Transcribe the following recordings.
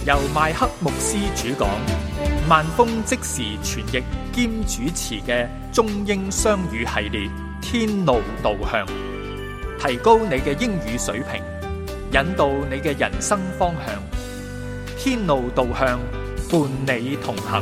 由麥克牧師主講，萬峰即時傳譯兼主持嘅中英雙語系列《天路導向》，提高你嘅英語水平，引導你嘅人生方向。天路導向，伴你同行。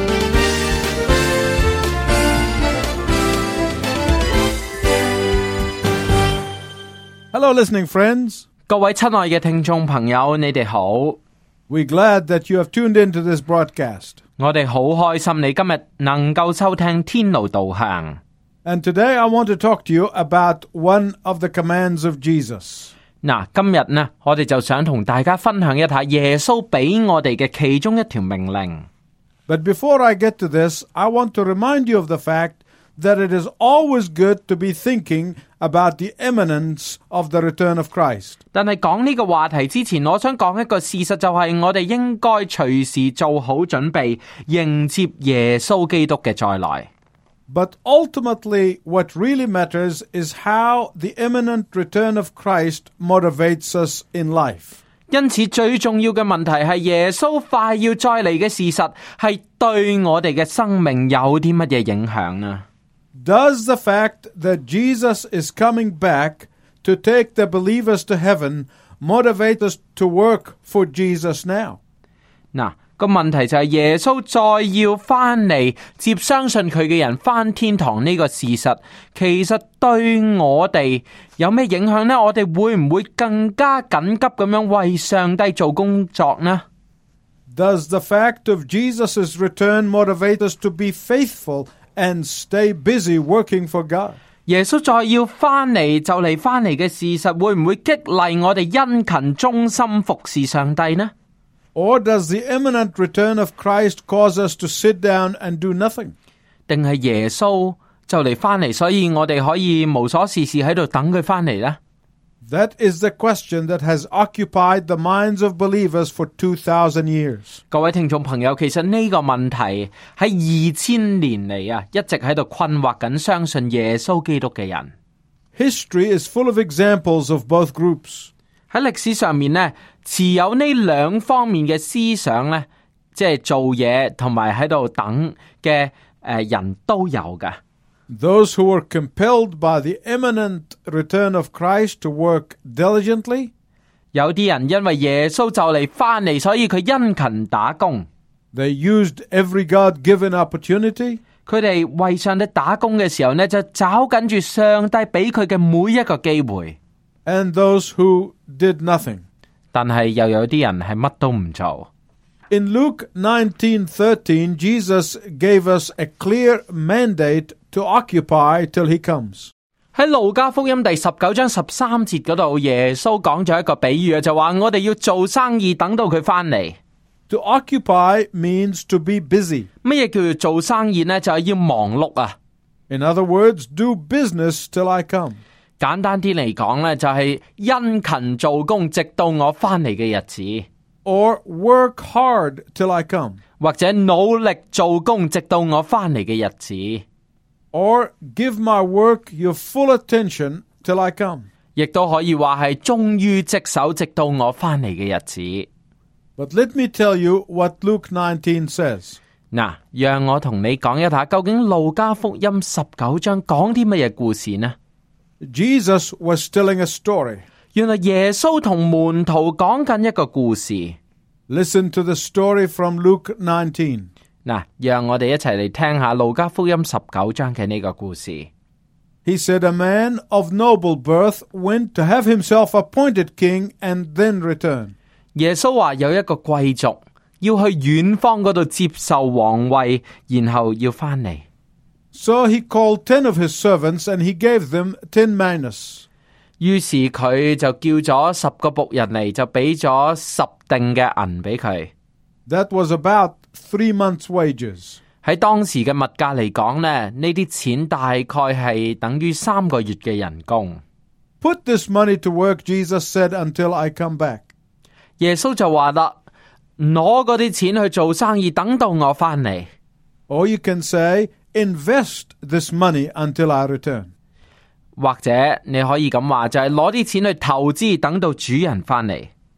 Hello, listening friends. 各位親愛嘅聽眾朋友，你哋好。 We're glad that you have tuned into this broadcast. 我哋好開心你今日能夠收聽天路導向。 And today I want to talk to you about one of the commands of Jesus. 嗱，今日呢，我哋就想同大家分享一下耶穌俾我哋嘅其中一條命令。 But before I get to this, I want to remind you of the fact that it is always good to be thinking about the imminence of the return of Christ. 但係講呢個話題之前，我想講一個事實，就係我哋應該隨時做好準備，迎接耶穌基督嘅再來。 But ultimately, what really matters is how the imminent return of Christ motivates us in life. 因此最重要嘅問題係耶穌快要再嚟嘅事實，係對我哋嘅生命有啲乜嘢影響呢？ Does the fact that Jesus is coming back to take the believers to heaven motivate us to work for Jesus now? 嗱，個問題就係耶穌再要翻嚟接相信佢嘅人翻天堂呢個事實，其實對我哋有咩影響呢？我哋會唔會更加緊急咁樣為上帝做工作呢？ Does the fact of Jesus' return motivate us to be faithful and stay busy working for God? 耶穌再要翻嚟就嚟翻嚟嘅事實，會唔會激勵我哋殷勤忠心服侍上帝呢？ Or does the imminent return of Christ cause us to sit down and do nothing? 定係耶穌就嚟翻嚟，所以我哋可以無所事事喺度等佢翻嚟呢？ That is the question that has occupied the minds of believers for 2,000 years. 各位聽眾朋友，其實呢個問題喺2000年嚟一直喺度困惑緊相信耶穌基督嘅人。 History is full of examples of both groups. 喺歷史上面呢，持有呢兩方面嘅思想呢，即係做嘢同埋喺度等嘅人都有㗎。 Those who were compelled by the imminent return of Christ to work diligently. 有啲人因為耶穌就嚟返嚟，所以佢殷勤打工。 They used every God-given opportunity. 佢哋為上帝打工嘅時候呢，就找緊住上帝俾佢嘅每一個機會。 And those who did nothing. 但係又有啲人係乜都唔做。 In Luke 19:13, Jesus gave us a clear mandate to occupy till he comes. 喺路加福音第19章13節嗰度，耶穌講咗一個比喻，就話我哋要做生意，等到佢返嚟。 To occupy means to be busy. 乜嘢叫做做生意呢？就係要忙碌啊。 In other words, do business till I come. 簡單啲嚟講呢，就係殷勤做工，直到我返嚟嘅日子。 Or work hard till I come. 或者努力做工，直到我返嚟嘅日子。 Or give my work your full attention till I come. 亦都可以話係忠於職守，直到我返嚟嘅日子。 But let me tell you what Luke 19 says. 嗱，讓我同你講一下，究竟路加福音19章講啲乜嘢故事呢？ Jesus was telling a story. 原來耶穌同門徒講緊一個故事。 Listen to the story from Luke 19. 嗱，讓我哋一齊嚟聽下路加福音19章嘅呢個故事。 He said, A man of noble birth went to have himself appointed king and then return. 耶穌話有一個貴族要去遠方嗰度接受皇位，然後要返嚟。 So he called 10 of his servants and he gave them 10 minas. 於是佢就叫咗10個僕人嚟，就俾咗10錠嘅銀俾佢。 That was about 3 months' wages. 喺當時嘅物價嚟講呢啲錢大概係等於3個月嘅人工。 Put this money to work, Jesus said, until I come back. 耶穌就話啦，攞嗰啲錢去做生意，等到我返嚟。 Or you can say, invest this money until I return. 或者你可以咁話，就係攞啲錢去投資，等到主人返嚟。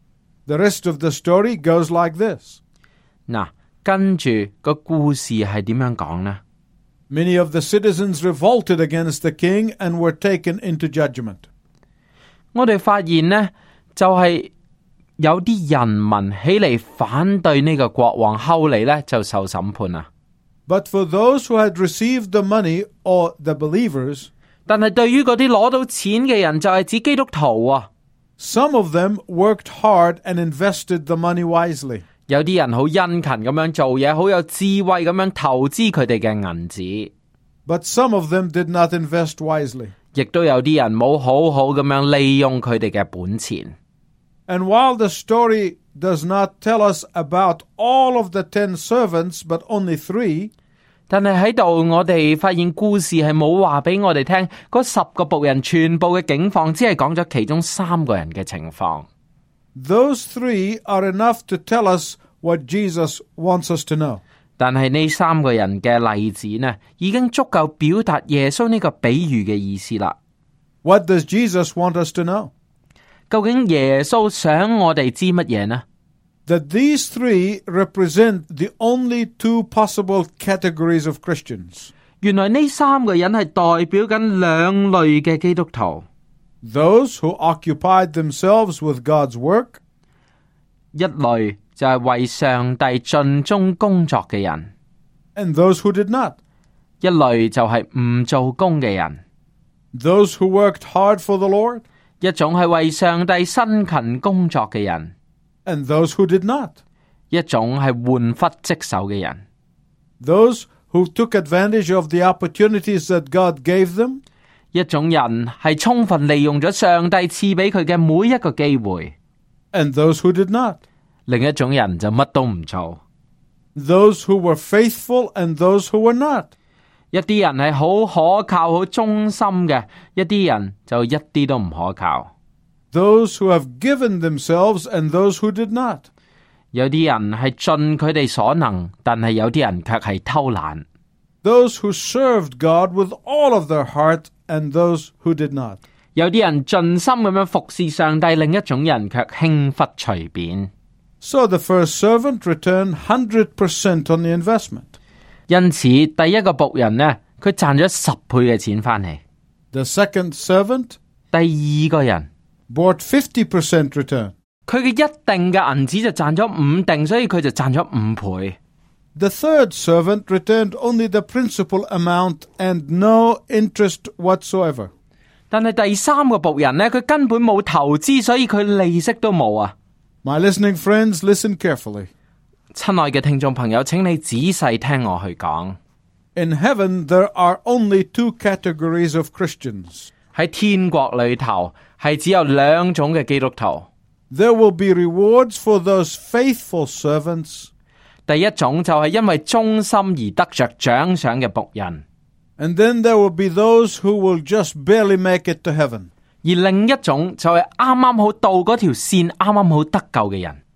The rest of the story goes like this. 嗱，跟住個故事係點樣講呢？ Many of the citizens revolted against the king and were taken into judgment. 我哋發現呢，就係有啲人民起嚟反對呢個國王，後嚟呢就受審判啦。 But for those who had received the money, or the believers, 但係對於嗰啲攞到錢嘅人，就係指基督徒啊。 some of them worked hard and invested the money wisely. 有啲人好殷勤咁樣做嘢，好有智慧咁樣投資佢哋嘅銀紙。 But some of them did not invest wisely. 亦都有啲人冇好好咁樣利用佢哋嘅本錢。 And while the story does not tell us about all of the 10 servants, but only 3, 但係喺度，我哋發現故事係冇話俾我哋聽，嗰10個僕人全部嘅境況，只係講咗其中3個人嘅情況。 those 3 are enough to tell us what Jesus wants us to know. 但係呢3個人嘅例子呢，已經足夠表達耶穌呢個比喻嘅意思啦。 What does Jesus want us to know? 究竟耶穌想我哋知乜嘢呢？ That these 3 represent the only 2 possible categories of Christians. 原來呢3個人係代表緊2類嘅基督徒。 Those who occupied themselves with God's work, 一類就係為上帝盡忠工作嘅人， and those who did not. 一類就係唔做工嘅人。 Those who worked hard for the Lord, 一種係為上帝辛勤工作嘅人， and those who did not. 一種係玩忽職守嘅人。 Those who took advantage of the opportunities that God gave them, 一種人係充分利用咗上帝賜俾佢嘅每一個機會， and those who did not. 另一種人就乜都唔做。 Those who were faithful and those who were not. 一啲人係好可靠、好忠心嘅，一啲人就一啲都唔可靠。 Those who have given themselves and those who did not. 有啲人係盡佢哋所能，但係有啲人卻係偷懶。 Those who served God with all of their heart and those who did not. 有啲人盡心咁樣服侍上帝，另一種人卻輕忽隨便。 So the first servant returned 100% on the investment. 因此，第一個僕人呢，佢賺咗10倍嘅錢返嚟。 The second servant 第二個人， brought 50% return. 佢嘅一定嘅銀紙就賺咗5定，所以佢就賺咗5倍。 The third servant returned only the principal amount and no interest whatsoever. 但係第3個僕人呢，佢根本冇投資，所以佢利息都冇啊！ My listening friends, listen carefully. 親愛嘅聽眾朋友，請你仔細聽我去講。 In heaven, there are only 2 categories of Christians. 喺天國裏頭，係只有2種嘅基督徒。 There will be rewards for those faithful servants, 第一種就係因為忠心而得着獎賞嘅僕人， and then there will be those who will just barely make it to heaven. 而另一種就係啱啱好到嗰條線，啱啱好得救嘅人。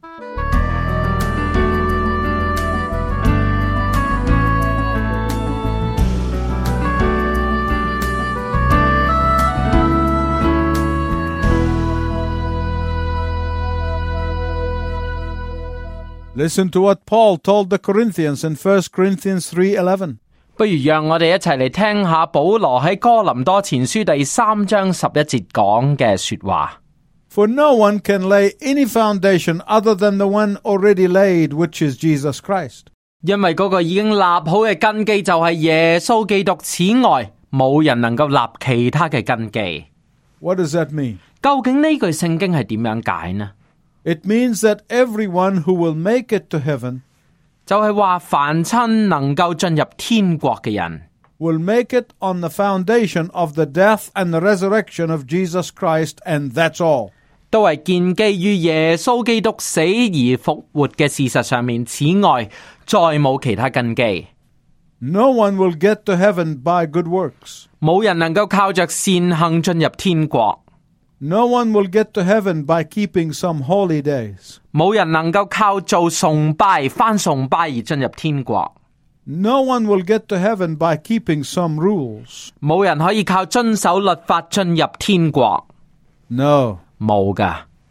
Listen to what Paul told the Corinthians in 1 Corinthians 3:11. 不如讓我哋一齊嚟聽下保羅喺哥林多前書第3章11節講嘅說話。 For no one can lay any foundation other than the one already laid, which is Jesus Christ. 因為嗰個已經立好嘅根基就係耶穌基督，此外冇人能夠立其他嘅根基。 What does that mean? 究竟呢句聖經係點樣解呢？ It means that everyone who will make it to heaven 就係話凡親能夠進入天國嘅人 will make it on the foundation of the death and the resurrection of Jesus Christ, and that's all. 都係建基於耶穌基督死而復活嘅事實上面，此外再冇其他根基。 No one will get to heaven by good works. 冇人能夠靠着善行進入天國， No one will get to heaven by keeping some holy days. 冇人能夠靠做崇拜返崇拜而進入天國， No one will get to heaven by keeping some rules. 冇人可以靠遵守律法進入天國， No. 冇噶。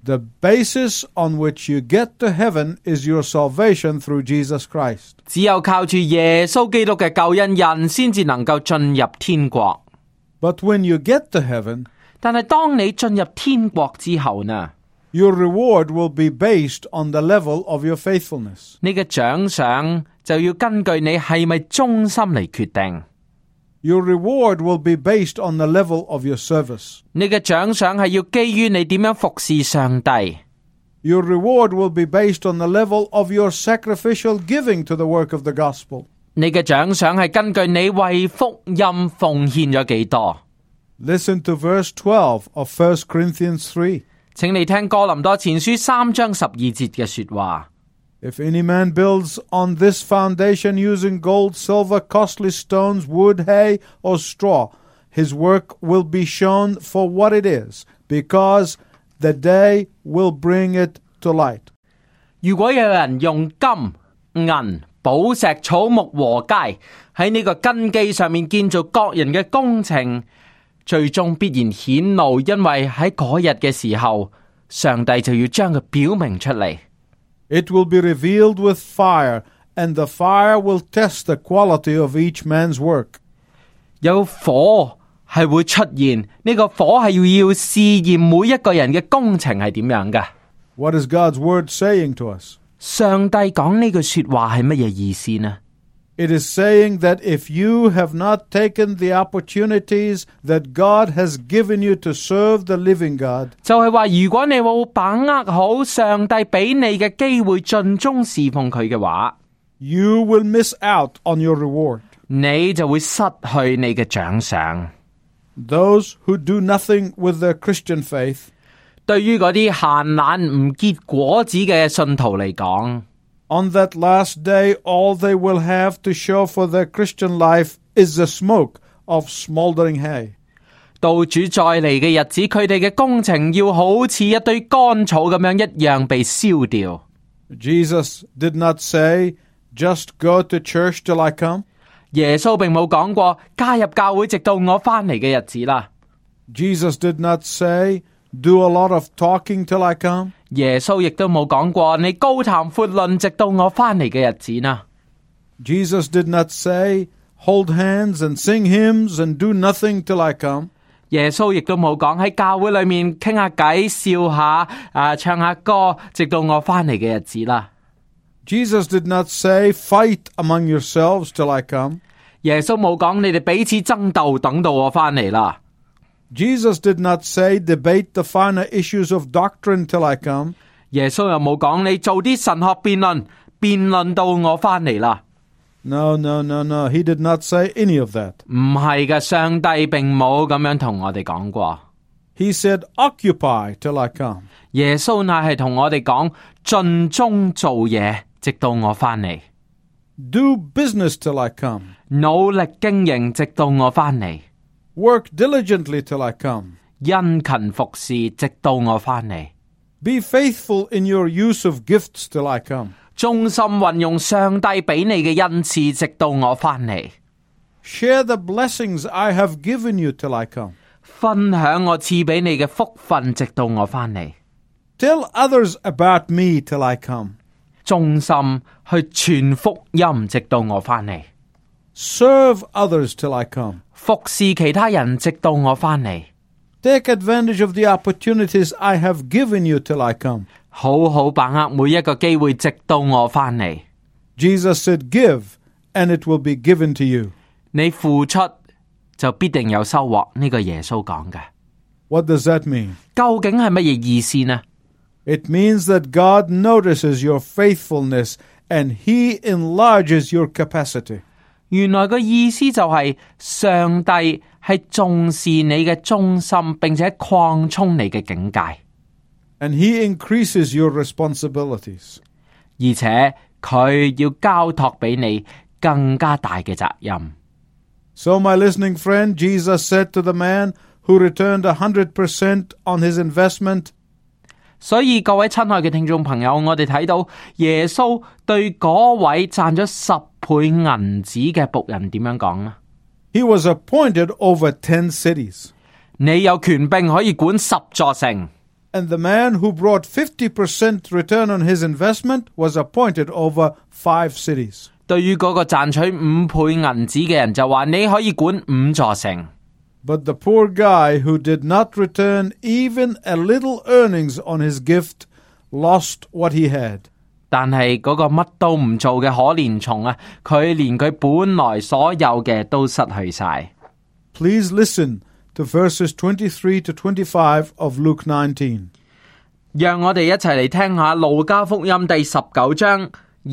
The basis on which you get to heaven is your salvation through Jesus Christ. 只有靠住耶穌基督嘅救恩，人先至能夠進入天國。 But when you get to heaven, 但係當你進入天國之後呢， your reward will be based on the level of your faithfulness. 你嘅獎賞就要根據你係咪忠心嚟決定。 Your reward will be based on the level of your service. 你嘅獎賞係要基於你點樣服侍上帝。 Your reward will be based on the level of your sacrificial giving to the work of the gospel. 你嘅獎賞係根據你為福音奉獻咗幾多。 Listen to verse 12 of 1 Corinthians 3. 請你聽哥林多前書3章12節嘅說話。 If any man builds on this foundation using gold, silver, costly stones, wood, hay, or straw, his work will be shown for what it is, because the day will bring it to light. 如果有人用金、銀、寶石、草木和秸喺呢個根基上面建造各人嘅工程，最終必然顯露，因為喺嗰日嘅時候，上帝就要將佢表明出嚟。 It will be revealed with fire, and the fire will test the quality of each man's work. 有火係會出現，呢個火係要試驗每一個人嘅工程係點樣嘅。 What is God's word saying to us? 上帝講呢句說話係乜嘢意思呢？ It is saying that if you have not taken the opportunities that God has given you to serve the living God, 就係話，如果你冇把握好上帝俾你嘅機會，盡忠侍奉佢嘅話， you will miss out on your reward. 你就會失去你嘅獎賞。 Those who do nothing with their Christian faith, 對於嗰啲閒懶唔結果子嘅信徒嚟講， on that last day, all they will have to show for their Christian life is the smoke of smoldering hay. 到主再嚟嘅日子，佢哋嘅工程要好似一堆乾草咁樣一樣被燒掉。 Jesus did not say, just go to church till I come. 耶穌並冇講過加入教會直到我返嚟嘅日子啦。 Jesus did not say, do a lot of talking till I come. 耶穌亦都冇講過你高談闊論直到我返嚟嘅日子啦。 Jesus did not say, hold hands and sing hymns and do nothing till I come. 耶穌亦都冇講喺教會裏面傾下偈、笑下、唱下歌，直到我返嚟嘅日子啦。 Jesus did not say, fight among yourselves till I come. 耶穌冇講你哋彼此爭鬥，等到我返嚟啦。 Jesus did not say, debate the finer issues of doctrine till I come. 耶穌又冇講你做啲神學辯論到我返嚟啦。 No. He did not say any of that. 唔係嘅，上帝並冇咁樣同我哋講過。 He said, occupy till I come. 耶穌乃係同我哋講盡忠做嘢，直到我返嚟。 Do business till I come. 努力經營，直到我返嚟。 Work diligently till I come. 殷勤服侍，直到我返嚟。 Be faithful in your use of gifts till I come. 忠心運用上帝俾你嘅恩賜，直到我返嚟。 Share the blessings I have given you till I come. 分享我賜俾你嘅福分，直到我返嚟。 Tell others about me till I come. 忠心去傳福音，直到我返嚟。 Serve others till I come. 服侍其他人，直到我返嚟。 Take advantage of the opportunities I have given you till I come. 好好把握每一個機會，直到我返嚟。 Jesus said, give, and it will be given to you. 你付出就必定有收穫，呢個耶穌講嘅。 What does that mean? 究竟係乜嘢意思呢？ It means that God notices your faithfulness and He enlarges your capacity. 原來個意思就係上帝係重視你嘅忠心，並且擴充你嘅境界。 And He increases your responsibilities. 而且佢要交託俾你更加大嘅責任。 So, my listening friend, Jesus said to the man who returned 100% on his investment, 所以各位親愛嘅聽眾朋友，我哋睇到耶穌對嗰位賺咗10倍銀子嘅僕人點樣講呢？ he was appointed over 10 cities. 你有權柄可以管10座城。 and the man who brought 50% return on his investment was appointed over 5 cities. 對於嗰個賺取5倍銀子嘅人就話你可以管5座城。 But the poor guy who did not return even a little earnings on his gift lost what he had. 但係嗰個乜都唔做嘅可憐蟲啊，佢連佢本來所有嘅都失去晒。 Please listen to verses 23 to 25 of Luke 19. 讓我哋一齊嚟聽下路加福音第19章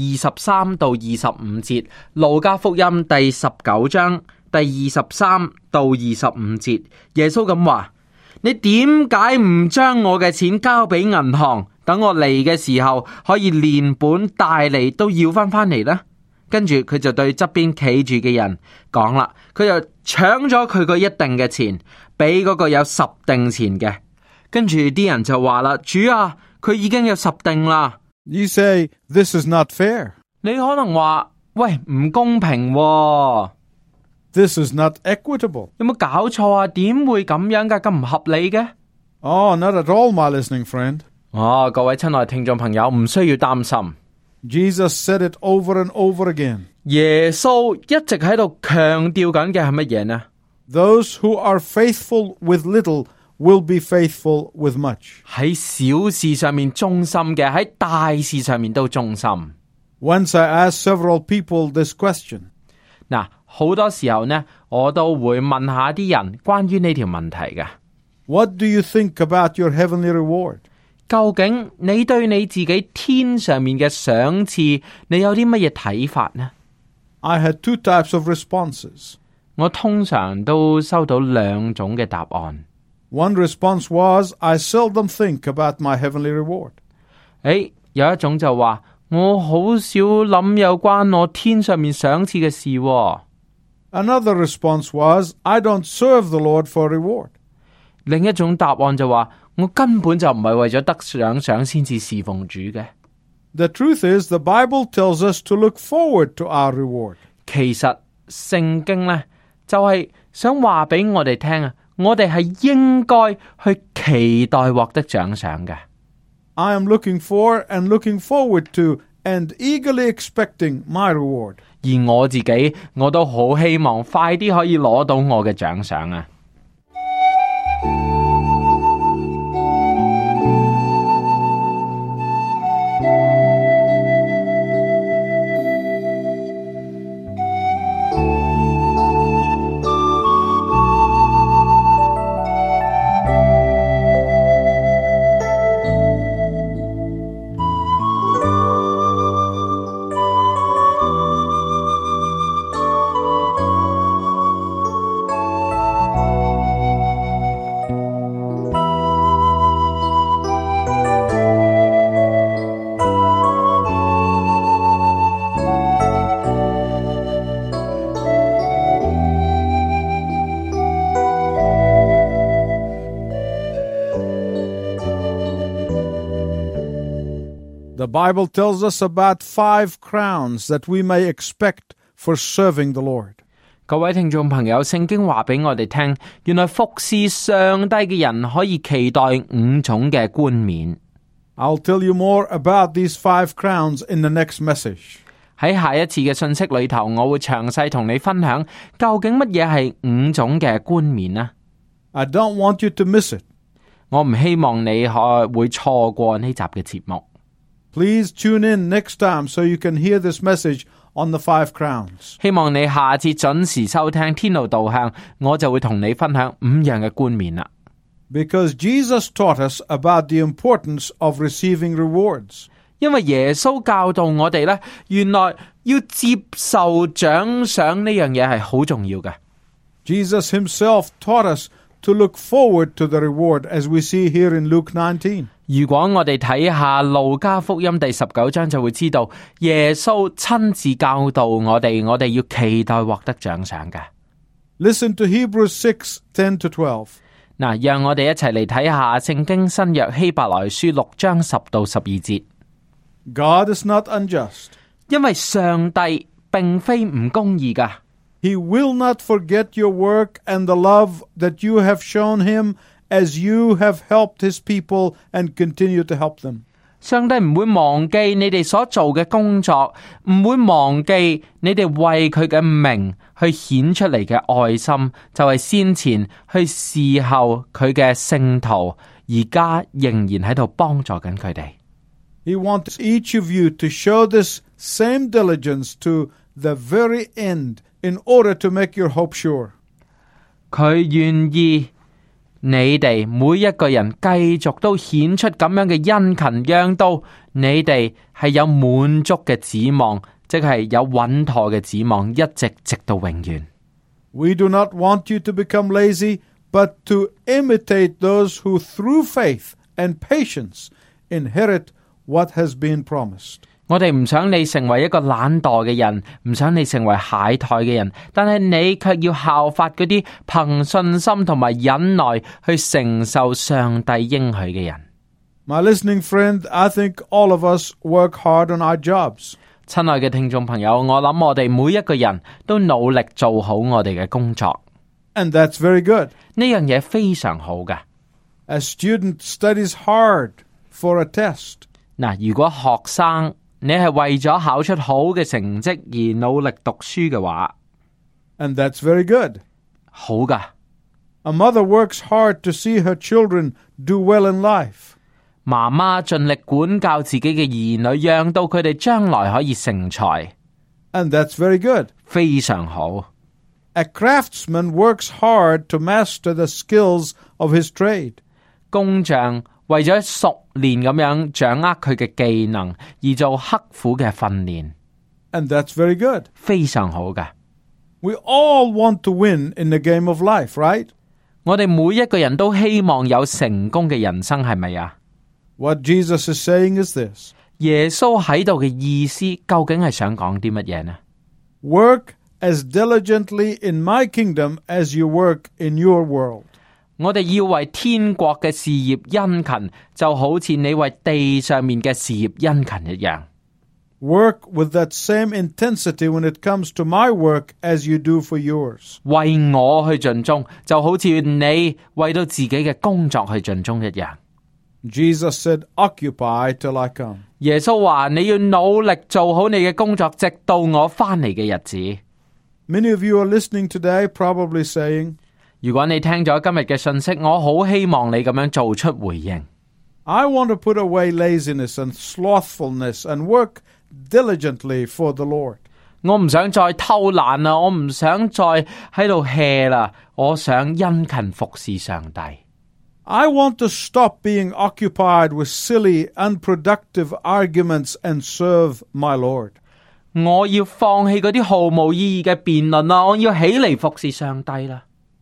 23到25節。路加福音第19章第23到25節，耶穌咁話：你點解唔將我嘅錢交俾銀行，等我嚟嘅時候可以連本帶利都要翻嚟呢？跟住佢就對側邊企住嘅人講啦，佢就搶咗佢個一定嘅錢，俾嗰個有10定錢嘅。跟住啲人就話啦：主啊，佢已經有10定啦。 You say, this is not fair. 你可能話：喂，唔公平喎。 This is not equitable. 有冇搞錯啊？點會咁樣㗎？咁唔合理嘅？ Oh, not at all, my listening friend. 各位親愛聽眾朋友，唔需要擔心。 Jesus said it over and over again. 耶穌一直喺度強調緊嘅係乜嘢呢？ Those who are faithful with little will be faithful with much. 喺小事上面忠心嘅，喺大事上面都忠心。 Once I asked several people this question. 嗱，好多時候呢，我都會問下啲人關於呢條問題嘅。 What do you think about your heavenly reward? 究竟你對你自己天上面嘅賞賜，你有啲乜嘢睇法呢？ I had 2 types of responses. 我通常都收到2種嘅答案。 One response was, I seldom think about my heavenly reward. 有一種就話，我好少諗有關我天上面賞賜嘅事喎。 Another response was, I don't serve the Lord for reward. 另一種答案就話，我根本就唔係為咗得賞先至侍奉主嘅。 The truth is, the Bible tells us to look forward to our reward. 其實聖經呢，就係想話俾我哋聽啊，我哋係應該去期待獲得獎賞嘅。 I am looking for and looking forward to and eagerly expecting my reward. 而我自己，我都好希望快啲可以攞到我嘅獎賞啊！ The Bible tells us about 5 crowns that we may expect for serving the Lord. 各位聽眾朋友，聖經話俾我哋聽，原來服侍上帝嘅人可以期待5種嘅冠冕。 I'll tell you more about these 5 crowns in the next message. 喺下一次嘅信息裏頭，我會詳細同你分享究竟乜嘢係5種嘅冠冕呢？ I don't want you to miss it. 我唔希望你會錯過呢集嘅節目。 Please tune in next time so you can hear this message on the 5 crowns. 希望你下次準時收聽天路導向，我就會同你分享5樣嘅冠冕啦。 Because Jesus taught us about the importance of receiving rewards. 因為耶穌教導我哋呢，原來要接受獎賞呢樣嘢係好重要嘅。 Jesus himself taught us to look forward to the reward as we see here in Luke 19. 如果我哋睇下路加福音第19章，就會知道耶穌親自教導我哋要期待獲得獎賞嘅。 Listen to Hebrews 6:10 to 12. 嗱，讓我哋一齊嚟睇下聖經新約希伯來書6章10到12節。 God is not unjust. 因為上帝並非唔公義噶。 He will not forget your work and the love that you have shown him as you have helped his people and continue to help them. 上帝唔會忘記你哋所做嘅工作，唔會忘記你哋為佢嘅名去顯出嚟嘅愛心，就係先前去侍候佢嘅聖徒，而家仍然喺度幫助緊佢哋。 He wants each of you to show this same diligence to the very end in order to make your hope sure. 佢願意你哋每一個人繼續都顯出咁樣嘅殷勤，讓到你哋係有滿足嘅指望，即係有穩妥嘅指望，一直直到永遠。 We do not want you to become lazy, but to imitate those who through faith and patience inherit what has been promised. 我哋唔想你成為一個懶惰嘅人，唔想你成為懈怠嘅人，但係你卻要效法嗰啲憑信心同埋忍耐去承受上帝應許嘅人。 My listening friend, I think all of us work hard on our jobs. 親愛嘅聽眾朋友，我諗我哋每一個人都努力做好我哋嘅工作， And that's very good. 呢樣嘢非常好嘅。 A student studies hard for a test. 嗱，如果學生你係為咗考出好嘅成績而努力讀書嘅話， And that's very good. 好噶。 A mother works hard to see her children do well in life. 媽媽盡力管教自己嘅兒女，讓到佢哋將來可以成才， And that's very good. 非常好。 A craftsman works hard to master the skills of his trade. 工匠為咗熟練咁樣掌握佢嘅技能而做刻苦嘅訓練， And that's very good. 非常好嘅。 We all want to win in the game of life, right? 我哋每一個人都希望有成功嘅人生，係咪啊？ What Jesus is saying is this. 耶穌喺度嘅意思究竟係想講啲乜嘢呢？ Work as diligently in my kingdom as you work in your world. 我哋要為天國嘅事業殷勤，就好似你為地上面嘅事業殷勤一樣。 Work with that same intensity when it comes to my work as you do for yours. 為我去盡忠，就好似你為到自己嘅工作去盡忠一樣。 Jesus said, occupy till I come. 耶穌話你要努力做好你嘅工作，直到我返嚟嘅日子。 Many of you are listening today probably saying, 如果你聽咗今日嘅信息，我好希望你咁樣做出回應。 I want to put away laziness and slothfulness and work diligently for the Lord. 我唔想再偷懶啦，我唔想再喺度 hea 啦，我想殷勤服侍上帝。 I want to stop being occupied with silly, unproductive arguments and serve my Lord. 我要放棄嗰啲毫無意義嘅辯論啦，我要起嚟服侍上帝啦。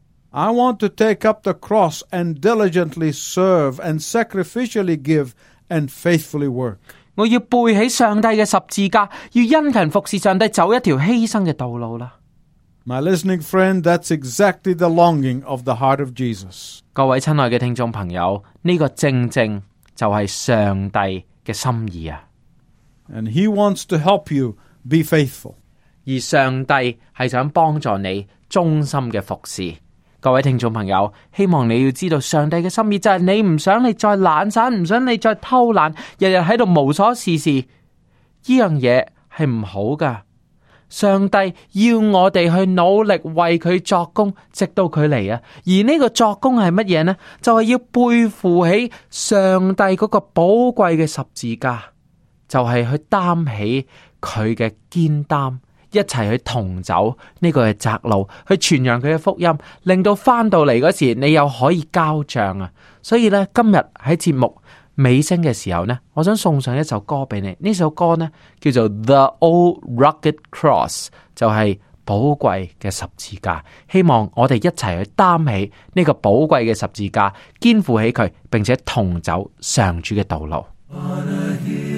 I want to take up the cross and diligently serve and sacrificially give and faithfully work. 我要背起上帝嘅十字架，要殷勤服侍上帝，走一條犧牲嘅道路啦。 My listening friend, that's exactly the longing of the heart of Jesus. 各位親愛嘅聽眾朋友，呢個正正就係上帝嘅心意啊！ And He wants to help you be faithful. 而上帝係想幫助你忠心嘅服侍。各位聽眾朋友，希望你要知道上帝嘅心意就係你唔想你再懶散，唔想你再偷懶，日日喺度無所事事，呢樣嘢係唔好噶。上帝要我哋去努力為佢作工，直到佢嚟啊！而呢個作工係乜嘢呢？就係要背負起上帝嗰個寶貴嘅十字架，就係去擔起佢嘅肩擔，一齊去同走呢個嘅窄路，去傳揚佢嘅福音，令到翻到嚟嗰時，你又可以交賬啊！所以呢，今日喺節目尾聲嘅時候呢，我想送上一首歌俾你。呢首歌呢叫做 The Old Rugged Cross， 就係寶貴嘅十字架。希望我哋一齊去擔起呢個寶貴嘅十字架，肩負起佢，並且同走上主嘅道路。 On a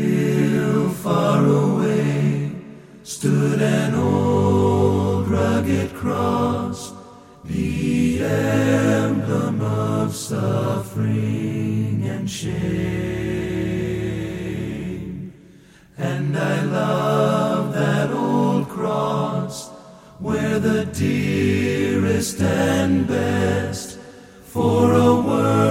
hill far away stood an old rugged cross, the emblem of suffering and shame. And I love that old cross, where the dearest and best for a world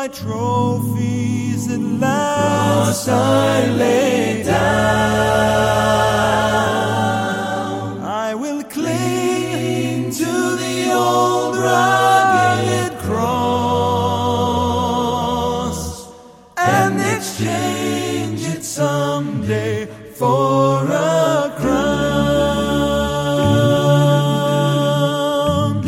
my trophies at last I lay down. I will cling to the old rugged cross and exchange it someday for a crown.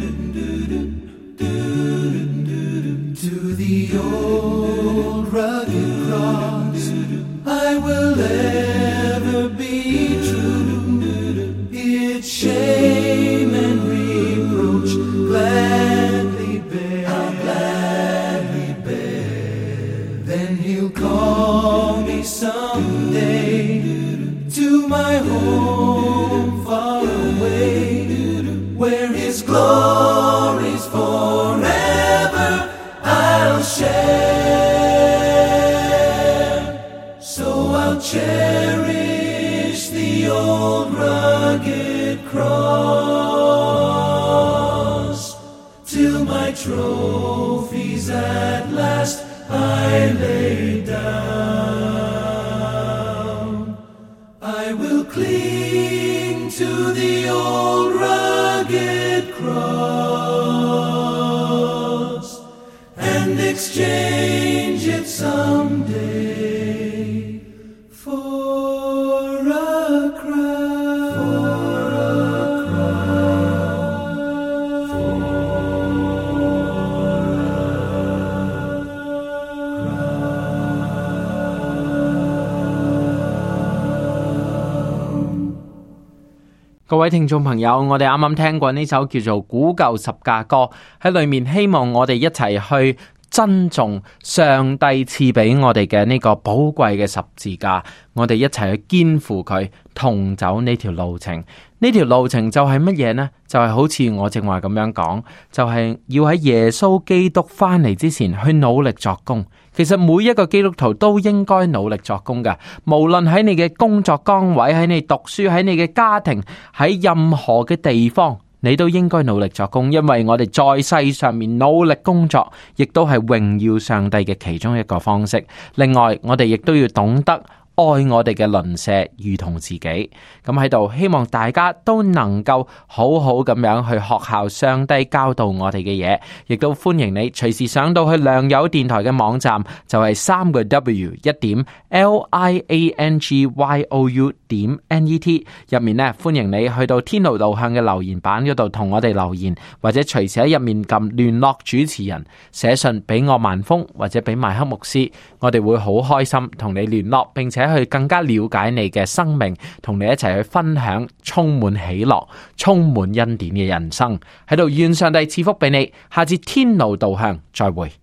To the old rugged cross I will ever be true. Its shame and reproach gladly bear, I'll gladly bear. Then he'll call me someday to my home far away, where his glories forever I'll share. So I'll cherish the old rugged cross till my trophies at last I lay down. I will cling to the old rugged cross and exchange it someday for a crown. 各位聽眾朋友，我哋啱啱聽過呢首叫做《古舊十架歌》，喺裏面希望我哋一齊去珍重上帝賜俾我哋嘅呢個寶貴嘅十字架，我哋一齊去肩負佢，同走呢條路程。呢條路程就係乜嘢呢？就係好似我正話咁樣講，就係要喺耶穌基督翻嚟之前去努力作工。其實每一個基督徒都應該努力作工㗎，無論喺你嘅工作崗位，喺你讀書，喺你嘅家庭，喺任何嘅地方，你都應該努力作工，因為我哋在世上面努力工作，亦都係榮耀上帝嘅其中一個方式。另外，我哋亦都要懂得愛我哋嘅鄰舍如同自己。咁喺度希望大家都能夠好好咁樣去學效上帝教導我哋嘅嘢，亦都歡迎你隨時上到去良友電台嘅網站，就係3W1.LIANGYOU.net 入面呢，歡迎你去到天路導向嘅留言板嗰度同我哋留言，或者隨時喺入面撳聯絡主持人，寫信俾我萬峰或者俾麥克牧師，我哋會好開心同你聯絡，並且去更加了解你嘅生命，同你一齊去分享充滿喜樂、充滿恩典嘅人生。喺度願上帝賜福俾你，下次天路導向再會。